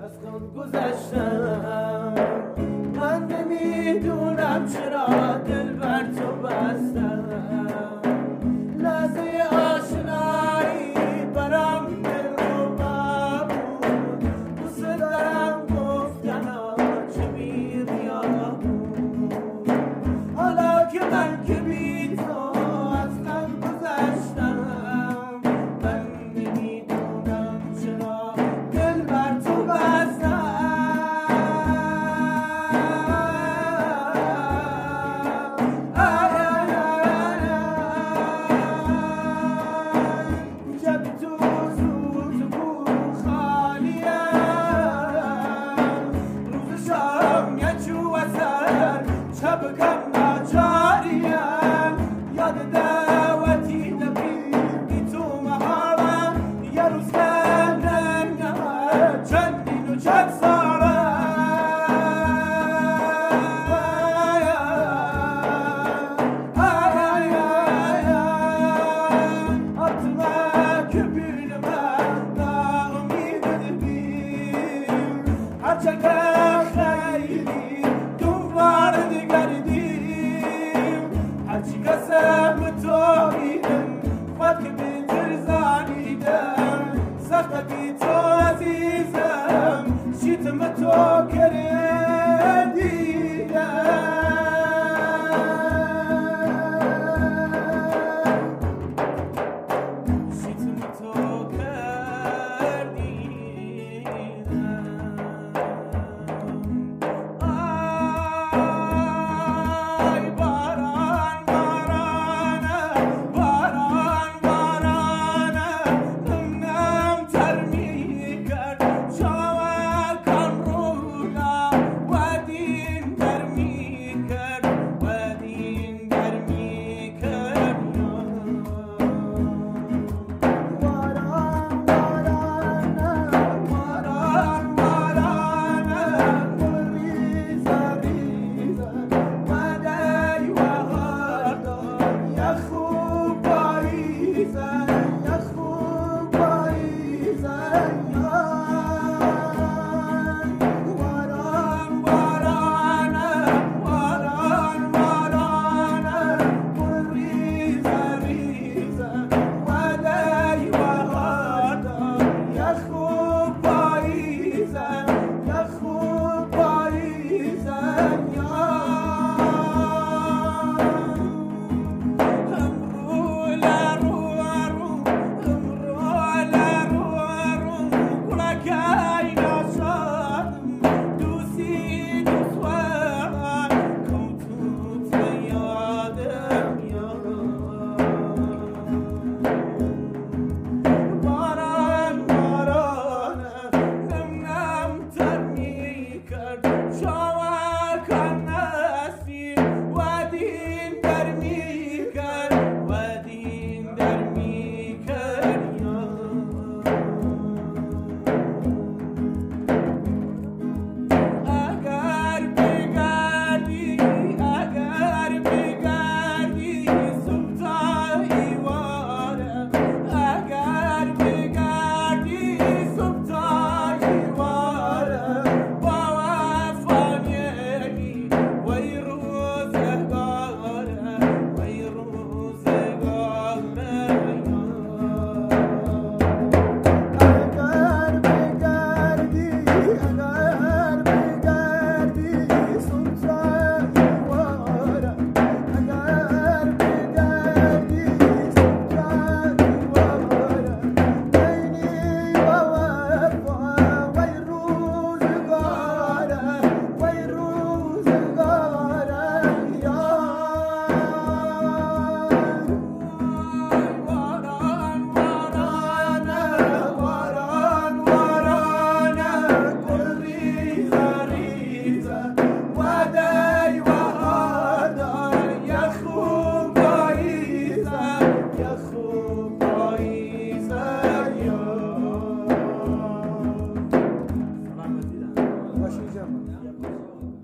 از خود گذشتم، من نمیدونم چرا دل بر تو بستم. لحظه آشنایی برام دلربا بود، دوست دارم گفتن چه بی‌ریا بود. حالا که من که بی تو از غم گذشتم، من نمیدونم چرا دل بر تو بستم. شب تو زود بود خالیم، روز شام یچو وزن شب کم ناچاریم. یاد دعوتی نبی تو مهارم، یه روز کردن نمه چندین و چند سارم. حتما که بین من ناامید نبیم، هرچقدر خیلی دوباره نگردیم. هرچی قسم به تو میدم خود که بهتر زانیدم، سخت بی تو عزیزم شیطم به تو